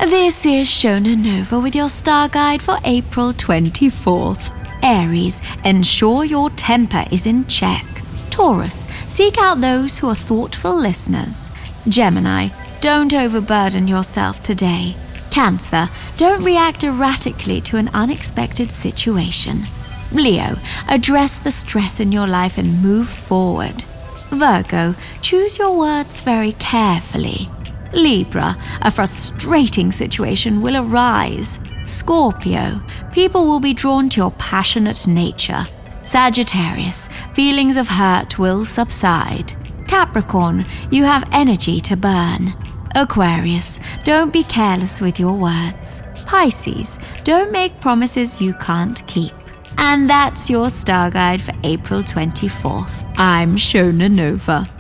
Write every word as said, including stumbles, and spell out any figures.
This is Shona Nova with your star guide for April twenty-fourth. Aries, ensure your temper is in check. Taurus, seek out those who are thoughtful listeners. Gemini, don't overburden yourself today. Cancer, don't react erratically to an unexpected situation. Leo, address the stress in your life and move forward. Virgo, choose your words very carefully. Libra, a frustrating situation will arise. Scorpio, people will be drawn to your passionate nature. Sagittarius, feelings of hurt will subside. Capricorn, you have energy to burn. Aquarius, don't be careless with your words. Pisces, don't make promises you can't keep. And that's your star guide for April twenty-fourth. I'm Shona Nova.